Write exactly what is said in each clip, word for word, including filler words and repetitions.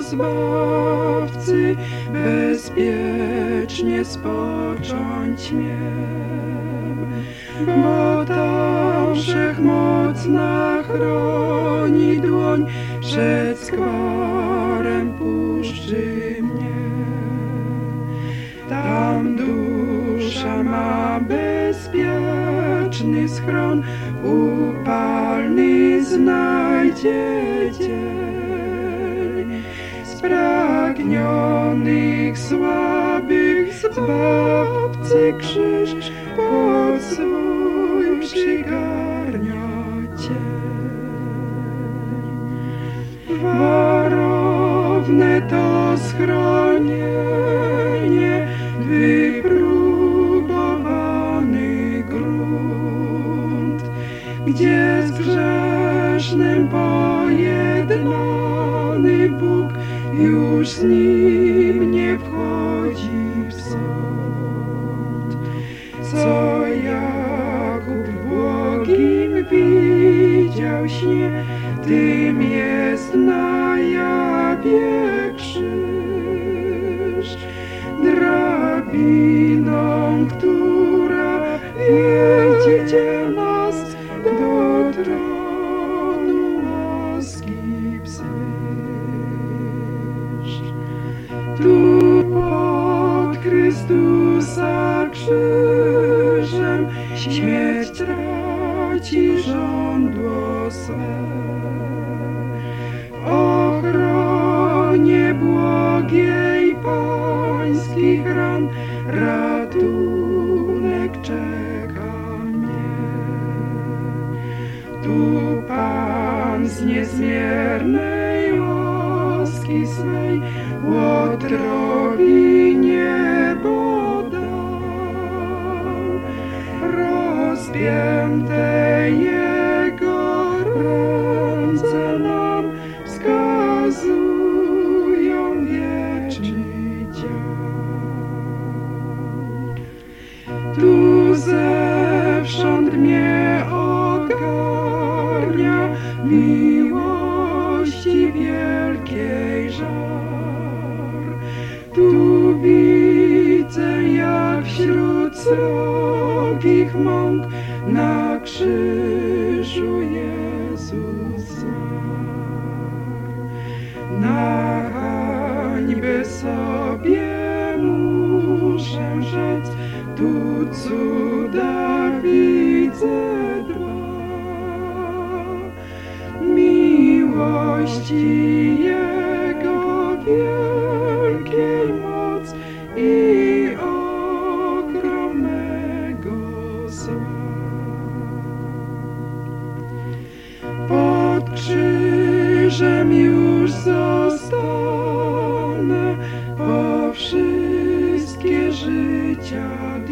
Zbawcy bezpiecznie spocząć mię, bo tam wszechmocna chroni dłoń przed skwarem puszczy mnie. Tam dusza ma bezpieczny schron, upalny znajdzie dzień. Spragnionych, słabych Zbawcy krzyż pod swój przygarnia cień. Warowne to schronienie, wypróbowany grunt, gdzie z grzesznym pojednany Bóg już z nim nie wchodzi w sąd. Co Jakub w błogim widział śnie, tym jest na jawie krzyż, drabiną, która wiedzie nas do tronu łaski wzwyż. Tu pod Chrystusa krzyżem śmierć traci żądło swe. W ochronie błogiej pańskich ran ratunek czeka mnie. Tu Pan z niezmiernej łaski swej łotrowi niebo dał. Rozpięte Jego ręce nam wskazują wieczny dział. Tu zewsząd mnie ogarnia miłości wielkiej żar. Tu widzę, jak wśród srogich mąk na krzyżu Jezus zmarł. Na hańbę sobie muszę rzec, tu cuda widzę dwa. Miłości Jego wielkiej moc i ogromnego zła. Pod krzyżem już zostanę po wszystkie życia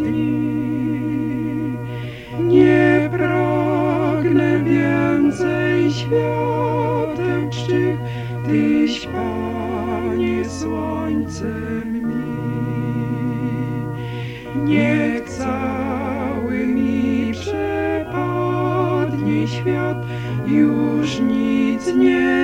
dni. Nie pragnę więcej świateł czczych, Tyś, Panie, słońcem mi. Niech cały mi przepadnie świat, już nic nie